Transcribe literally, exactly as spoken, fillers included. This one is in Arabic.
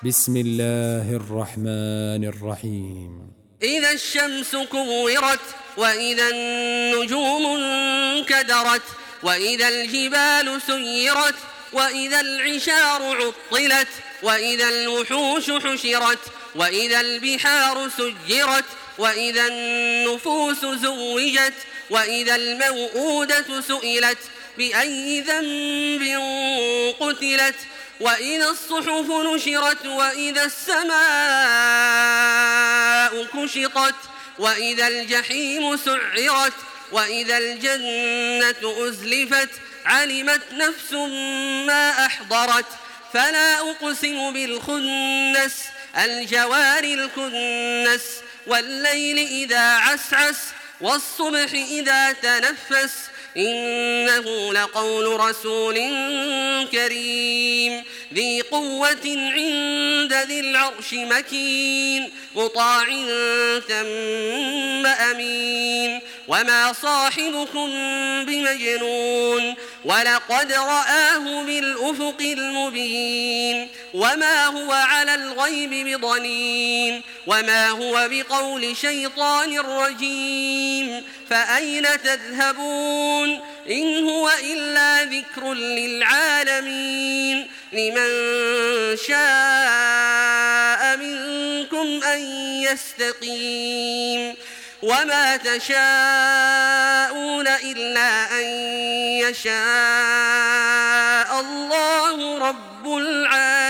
بسم الله الرحمن الرحيم. إذا الشمس كورت وإذا النجوم انكدرت وإذا الجبال سيرت وإذا العشار عطلت وإذا الوحوش حشرت وإذا البحار سجرت وإذا النفوس زوجت وإذا الموءودة سئلت بأي ذنب قتلت وإذا الصحف نشرت وإذا السماء كشطت وإذا الجحيم سعرت وإذا الجنة أزلفت علمت نفس ما أحضرت فلا أقسم بالخنس الجوار الكنس والليل إذا عسعس والصبح إذا تنفس إنه لقول رسول كريم ذي قوة عند ذي العرش مكين مطاع ثم أمين وما صاحبكم بمجنون ولقد رآه بالأفق المبين وما هو على الغيب بضنين وما هو بقول شيطان رجيم فأين تذهبون إن هو إلا ذكر للعالمين لمن شاء منكم أن يستقيم وما تشاءون إلا أن يشاء الله رب العالمين.